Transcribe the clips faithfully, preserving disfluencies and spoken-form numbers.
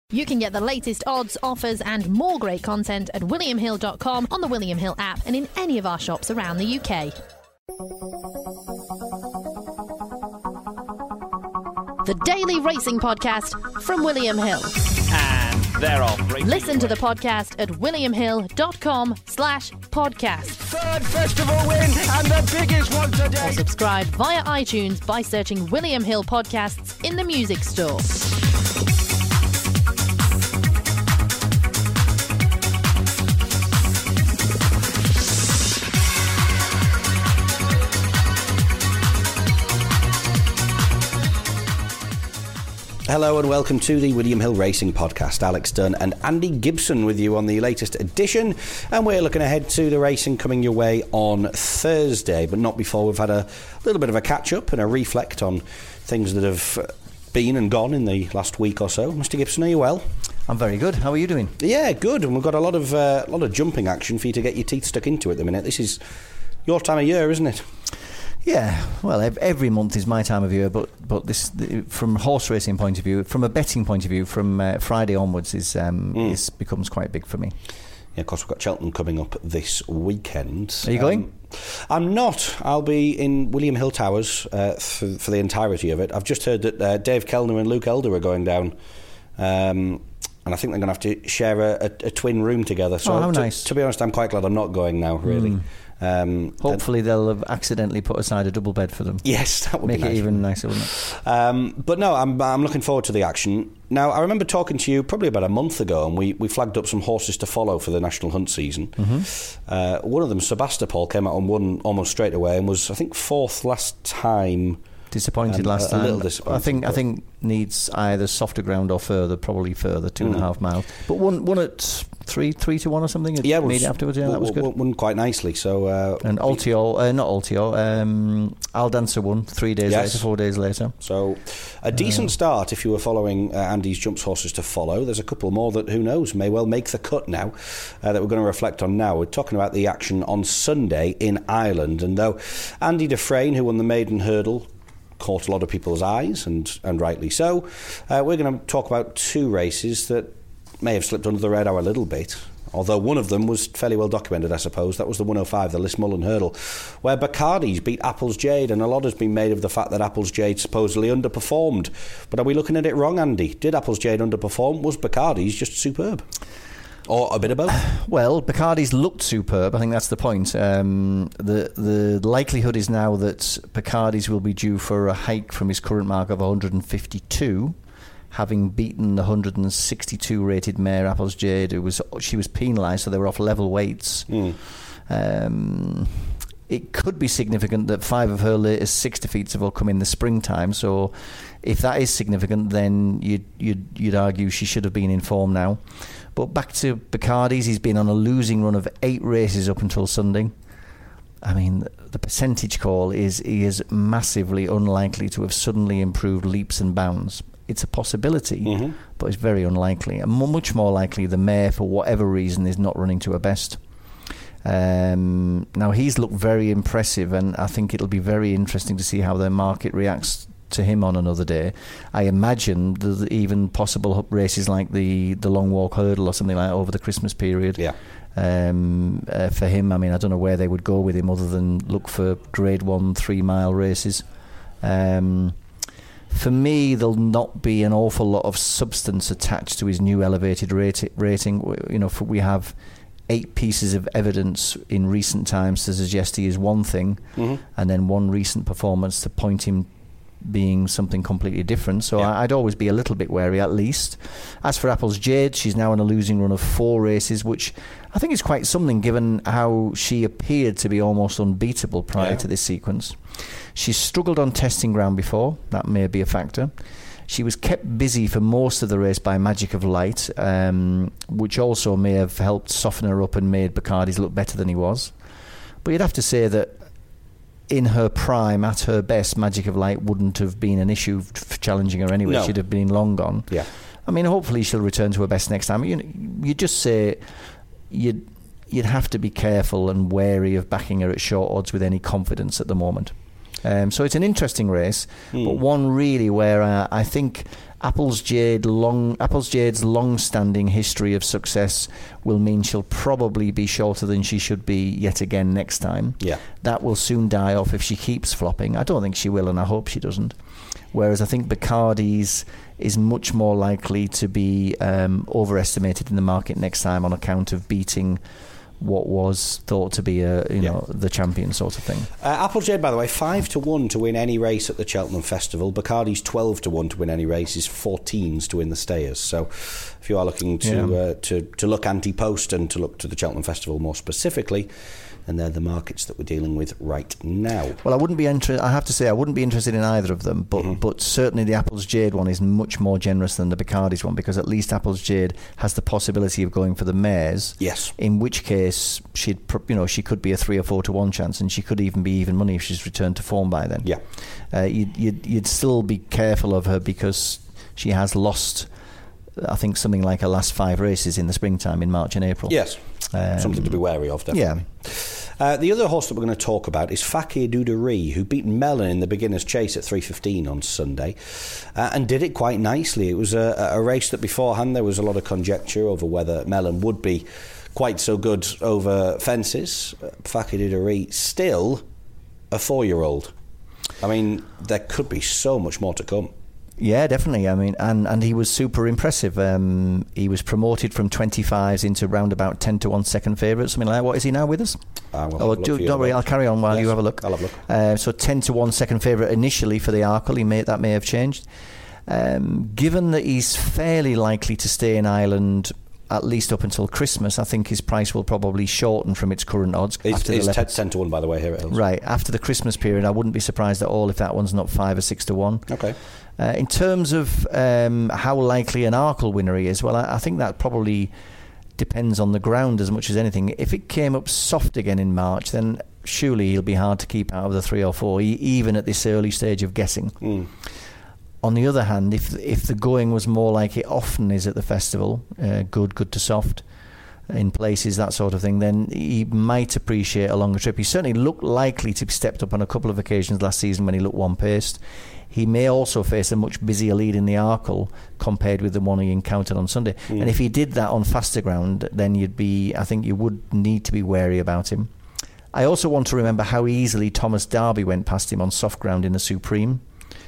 You can get the latest odds, offers and more great content at william hill dot com, on the William Hill app and in any of our shops around the U K. The Daily Racing Podcast from William Hill. And they're off. Listen to the podcast at william hill dot com slash podcast. Third festival win and the biggest one today. Or subscribe via iTunes by searching William Hill Podcasts in the music store. Hello and welcome to the William Hill Racing Podcast. Alex Dunn and Andy Gibson with you on the latest edition, and we're looking ahead to the racing coming your way on Thursday, but not before we've had a little bit of a catch-up and a reflect on things that have been and gone in the last week or so. Mister Gibson, are you well? I'm very good. How are you doing? Yeah, good, and we've got a lot of uh, lot of jumping action for you to get your teeth stuck into at the minute. This is your time of year, isn't it? Yeah, well, every month is my time of year, but but this, from a horse racing point of view, from a betting point of view, from uh, Friday onwards, is um, mm. is becomes quite big for me. Yeah, of course, we've got Cheltenham coming up this weekend. Are you going? Um, I'm not. I'll be in William Hill Towers uh, for, for the entirety of it. I've just heard that uh, Dave Kellner and Luke Elder are going down, um, and I think they're going to have to share a, a, a twin room together. So, oh, how to, nice. To be honest, I'm quite glad I'm not going now, really. Mm. Um, Hopefully they'll have accidentally put aside a double bed for them. Yes, that would make be nice. It even nicer, wouldn't it? Um, but no, I'm I'm looking forward to the action. Now, I remember talking to you probably about a month ago, and we, we flagged up some horses to follow for the national hunt season. Mm-hmm. Uh, one of them, Sebastopol, came out and won almost straight away, and was I think fourth last time. Disappointed um, last a, a time. little disappointed. I think I think needs either softer ground or further, probably further, two mm. and a half miles. But one one at three three to one or something. It yeah, made was, it afterwards. Yeah, w- that was good. W- won quite nicely. So uh, and Altio, uh, not Altio, um, Aldancer won three days yes. later, four days later. So a decent uh, start if you were following uh, Andy's Jumps horses to follow. There's a couple more that, who knows, may well make the cut now, uh, that we're going to reflect on now. We're talking about the action on Sunday in Ireland, and though Andy Dufresne, who won the maiden hurdle, caught a lot of people's eyes, and, and rightly so. Uh, we're going to talk about two races that may have slipped under the radar a little bit, although one of them was fairly well documented, I suppose. That was the one oh five, the Lismullen Hurdle, where Bacardi's beat Apples Jade, and a lot has been made of the fact that Apples Jade supposedly underperformed. But are we looking at it wrong, Andy? Did Apples Jade underperform? Was Bacardi's just superb? Or a bit of both? Well, Bacardi's looked superb. I think that's the point. Um, the the likelihood is now that Bacardi's will be due for a hike from his current mark of one hundred fifty-two, having beaten the one hundred sixty-two rated mare Apples Jade. It was she was penalised, so they were off level weights. Mm. Um, it could be significant that five of her latest six defeats have all come in the springtime. So, if that is significant, then you'd you'd, you'd argue she should have been in form now. But back to Bacardi's, he's been on a losing run of eight races up until Sunday. I mean, the percentage call is he is massively unlikely to have suddenly improved leaps and bounds. It's a possibility, mm-hmm. but it's very unlikely. And much more likely the mare, for whatever reason, is not running to her best. Um, now, he's looked very impressive, and I think it'll be very interesting to see how the market reacts to him on another day. I imagine that even possible races like the, the Long Walk Hurdle or something like that over the Christmas period. Yeah. Um, uh, for him, I mean, I don't know where they would go with him other than look for grade one three mile races. Um, for me, there'll not be an awful lot of substance attached to his new elevated rati- rating. You know, for, we have eight pieces of evidence in recent times to suggest he is one thing, mm-hmm. and then one recent performance to point him being something completely different. So yeah. I'd always be a little bit wary, at least. As for Apples Jade, she's now on a losing run of four races, which I think is quite something given how she appeared to be almost unbeatable prior yeah. to this sequence. She's struggled on testing ground before. That may be a factor. She was kept busy for most of the race by Magic of Light, um, which also may have helped soften her up and made Bacardi's look better than he was. But you'd have to say that in her prime, at her best, Magic of Light wouldn't have been an issue for challenging her anyway. No. She'd have been long gone. Yeah. I mean, hopefully she'll return to her best next time. You you just say you'd you'd have to be careful and wary of backing her at short odds with any confidence at the moment. Um, so it's an interesting race, Mm. but one really where uh, I think Apples Jade long Apples Jade's long-standing history of success will mean she'll probably be shorter than she should be yet again next time. Yeah. That will soon die off if she keeps flopping. I don't think she will, and I hope she doesn't. Whereas I think Bacardi's is much more likely to be um, overestimated in the market next time on account of beating what was thought to be a you Yeah. know the champion sort of thing. Uh, Applejade, by the way, five to one to win any race at the Cheltenham Festival. Bacardi's twelve to one to win any race. Is fourteens to win the Stayers. So, if you are looking to Yeah. uh, to to look anti-post and to look to the Cheltenham Festival more specifically, and they're the markets that we're dealing with right now. Well, I wouldn't be inter- I have to say I wouldn't be interested in either of them, but Mm-hmm. but certainly the Apples Jade one is much more generous than the Bacardi's one, because at least Apples Jade has the possibility of going for the mares. Yes. In which case she'd pr- you know she could be a three or four to one chance, and she could even be even money if she's returned to form by then. Yeah. Uh, you'd, you'd you'd still be careful of her because she has lost, I think, something like her last five races in the springtime in March and April. Yes. Um, Something to be wary of, definitely. Yeah. Uh, the other horse that we're going to talk about is Fakir Duderie, who beat Mellon in the beginner's chase at three fifteen on Sunday, uh, and did it quite nicely. It was a, a race that beforehand there was a lot of conjecture over whether Mellon would be quite so good over fences. Uh, Fakir Duderie, still a four-year-old. I mean, there could be so much more to come. Yeah, definitely. I mean, and, and he was super impressive. Um, he was promoted from twenty-fives into round about ten to one second favourite, something like that. What is he now with us? I will have Oh, a look do, for you don't in a worry, moment. I'll carry on while Yes, you have a look. I'll have a look. Uh, so ten to one second favourite initially for the Arkle. He may, that may have changed. Um, given that he's fairly likely to stay in Ireland at least up until Christmas, I think his price will probably shorten from its current odds. It's, after the it's le- ten, ten to one, by the way, here at Hills. Right, after the Christmas period, I wouldn't be surprised at all if that one's not five or six to one. Okay. Uh, in terms of um, how likely an Arkle winner he is, well, I, I think that probably depends on the ground as much as anything. If it came up soft again in March, then surely he'll be hard to keep out of the three or four, e- even at this early stage of guessing. Mm. On the other hand, if if the going was more like it often is at the festival, uh, good, good to soft, in places, that sort of thing, then he might appreciate a longer trip. He certainly looked likely to be stepped up on a couple of occasions last season when he looked one-paced. He may also face a much busier lead in the Arkle compared with the one he encountered on Sunday. Mm. And if he did that on faster ground, then you'd be, I think you would need to be wary about him. I also want to remember how easily Thomas Darby went past him on soft ground in the Supreme.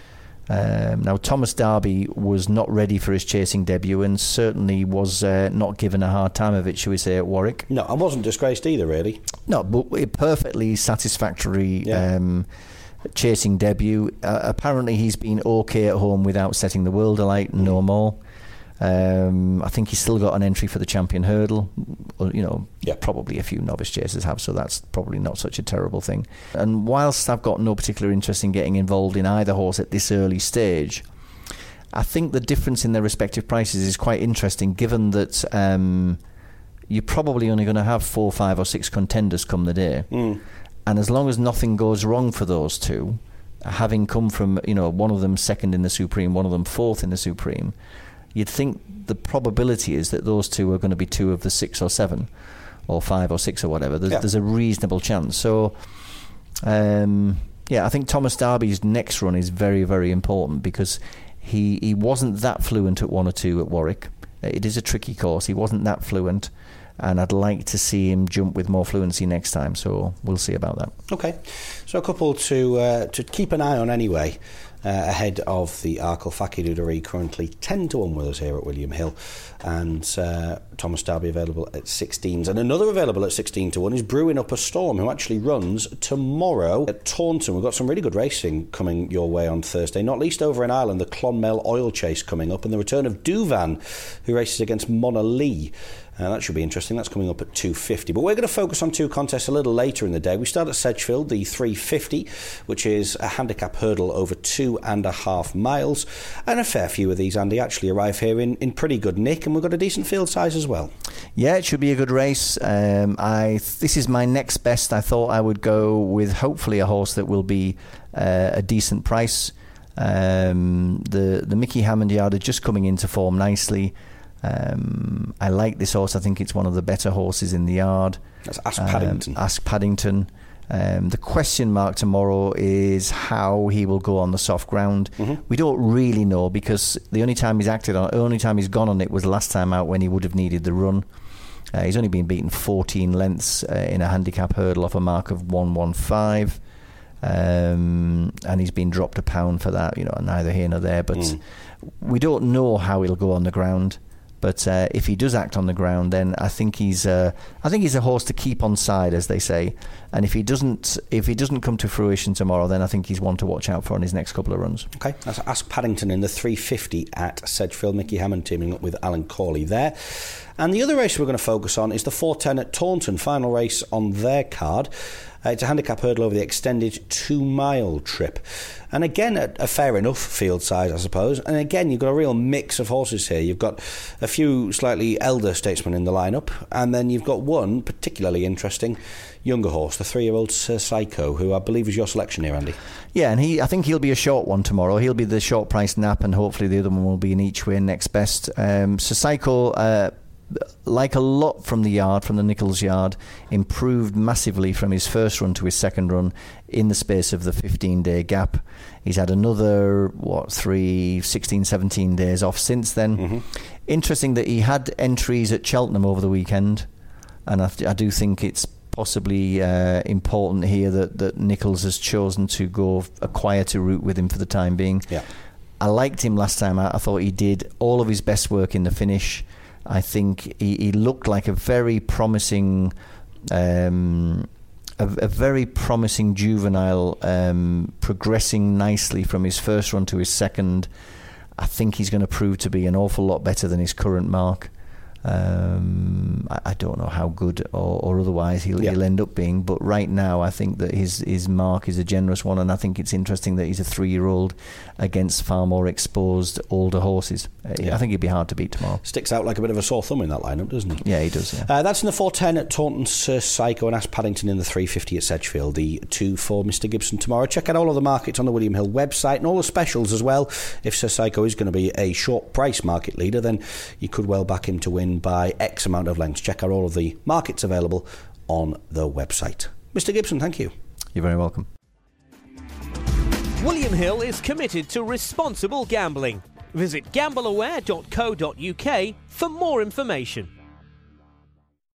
Um, now, Thomas Darby was not ready for his chasing debut and certainly was uh, not given a hard time of it, shall we say, at Warwick. No, I wasn't disgraced either, really. No, but a perfectly satisfactory Yeah. um, chasing debut. Uh, apparently, he's been okay at home without setting the world alight, no more. Um, I think he's still got an entry for the champion hurdle. Well, you know, Yeah. probably a few novice chasers have, so that's probably not such a terrible thing. And whilst I've got no particular interest in getting involved in either horse at this early stage, I think the difference in their respective prices is quite interesting, given that um, you're probably only going to have four, five, or six contenders come the day. Mm. And as long as nothing goes wrong for those two, having come from, you know, one of them second in the Supreme, one of them fourth in the Supreme, you'd think the probability is that those two are going to be two of the six or seven, or five or six or whatever. There's, Yeah. there's a reasonable chance. So, um, yeah, I think Thomas Darby's next run is very, very important because he, he wasn't that fluent at one or two at Warwick. It is a tricky course. He wasn't that fluent. And I'd like to see him jump with more fluency next time, so we'll see about that. Okay, so a couple to uh, to keep an eye on anyway, uh, ahead of the Arkle. Fakir Duderie currently ten to one with us here at William Hill, and uh, Thomas Darby available at sixteens, and another available at sixteen to one is Brewing Up a Storm, who actually runs tomorrow at Taunton. We've got some really good racing coming your way on Thursday, not least over in Ireland, the Clonmel Oil Chase coming up, and the return of Duvan, who races against Mona Lee. Uh, that should be interesting. That's coming up at two fifty. But we're going to focus on two contests a little later in the day. We start at Sedgefield, the three fifty, which is a handicap hurdle over two and a half miles. And a fair few of these, Andy, actually arrive here in, in pretty good nick, and we've got a decent field size as well. Yeah, it should be a good race. Um, I this is my next best. I thought I would go with hopefully a horse that will be uh, a decent price. Um, the the Mickey Hammond yard are just coming into form nicely. Um, I like this horse. I think it's one of the better horses in the yard. That's Ask Paddington. Um, Ask Paddington. Um, the question mark tomorrow is how he will go on the soft ground. Mm-hmm. We don't really know, because the only time he's acted on, the only time he's gone on it was last time out when he would have needed the run. Uh, he's only been beaten fourteen lengths uh, in a handicap hurdle off a mark of one fifteen, um, and he's been dropped a pound for that. You know, neither here nor there. But mm. we don't know how he'll go on the ground. But uh, if he does act on the ground, then I think he's uh, I think he's a horse to keep on side, as they say. And if he doesn't if he doesn't come to fruition tomorrow, then I think he's one to watch out for on his next couple of runs. Okay, that's Ask Paddington in the three fifty at Sedgefield. Mickey Hammond teaming up with Alan Corley there. And the other race we're going to focus on is the four ten at Taunton, final race on their card. Uh, it's a handicap hurdle over the extended two-mile trip. And again, a, a fair enough field size, I suppose. And again, you've got a real mix of horses here. You've got a few slightly elder statesmen in the lineup, and then you've got one particularly interesting younger horse, the three-year-old Sir Psycho, who I believe is your selection here, Andy. Yeah, and he, I think he'll be a short one tomorrow. He'll be the short-priced nap, and hopefully the other one will be an each-way next best. Um, Sir Psycho... Uh, like a lot from the yard, from the Nichols yard, improved massively from his first run to his second run in the space of the fifteen-day gap. He's had another, what, three, sixteen, seventeen days off since then. Mm-hmm. Interesting that he had entries at Cheltenham over the weekend, and I, I do think it's possibly uh, important here that, that Nichols has chosen to go a quieter route with him for the time being. Yeah. I liked him last time out. I thought he did all of his best work in the finish. I think he, he looked like a very promising, um, a, a very promising juvenile, um, progressing nicely from his first run to his second. I think he's going to prove to be an awful lot better than his current mark. Um, I, I don't know how good or, or otherwise he'll, yeah. he'll end up being, but right now I think that his his mark is a generous one, and I think it's interesting that he's a three-year-old against far more exposed older horses. Yeah. I think he'd be hard to beat tomorrow. Sticks out like a bit of a sore thumb in that lineup, doesn't he? Yeah, he does. Yeah. Uh, that's in the four ten at Taunton, Sir Psycho, and Ask Paddington in the three fifty at Sedgefield. The two for Mister Gibson tomorrow. Check out all of the markets on the William Hill website and all the specials as well. If Sir Psycho is going to be a short price market leader, then you could well back him to win by X amount of lengths. Check out all of the markets available on the website. Mister Gibson, thank you. You're very welcome. William Hill is committed to responsible gambling. Visit gamble aware dot co dot uk for more information.